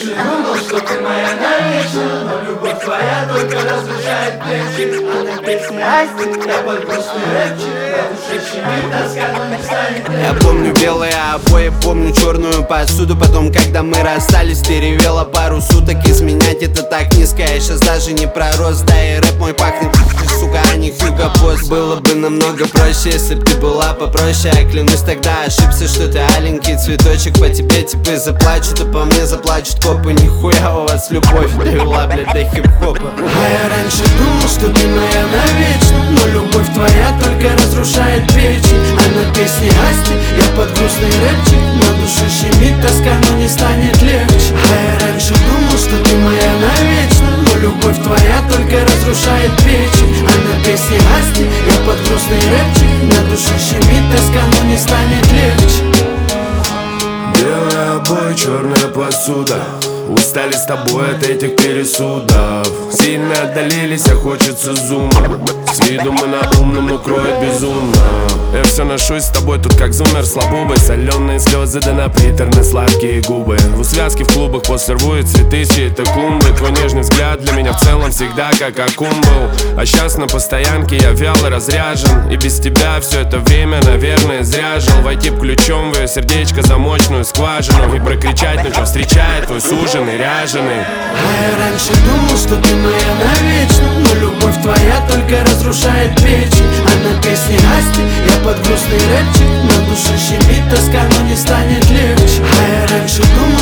раньше думал, что ты моя навечно, но любовь твоя только разрушает плечи. А на песне Асти я под грустный рэпчик, на душе щемит тоска, но не станет легче. Я помню белые обои, помню черную посуду. Потом, когда мы расстались, ты ревела пару суток. Изменять это так низко, я сейчас даже не пророс. Да и рэп мой пахнет, сука, а не Hugo Boss. Было бы намного проще, если б ты была попроще. Я клянусь, тогда ошибся, что ты аленький цветочек. По тебе типы заплачут, а по мне заплачут копы. Нихуя у вас любовь довела, блядь, до хип-хопа. А я раньше думал, что ты моя навечно, но любовь твоя только разрушает печень. А на песне Асти я под грустный рэпчик, на душе щемит тоска, но не станет легче. А я раньше думал, что ты моя навечно, но любовь твоя только разрушает печень. А на песне Асти я под грустный рэпчик, на душе щемит тоска, но не станет легче. Белые обои, черная посуда. Устали с тобой от этих пересудов. Сильно отдалились, а хочется зума. С виду мы на умном, но кроет безумно. Я все ношусь с тобой тут как зумер слабубой. Соленые слезы да на приторные сладкие губы. В связке в клубах после рву цветы с чьей-то клумбы. Твой нежный взгляд для меня в целом всегда как аккум был. А сейчас на постоянке я вяло разряжен. И без тебя все это время, наверное, зря жил. Войти ключом в ее сердечко, замочную скважину. И прокричать, ну что встречает твой суженый, ряженый. А я раньше думал, что ты моя навечно, но любовь твоя только разрушает печень. А на песне Асти я под грустный рэпчик, на душе щемит тоска, но не станет легче. А я раньше думал,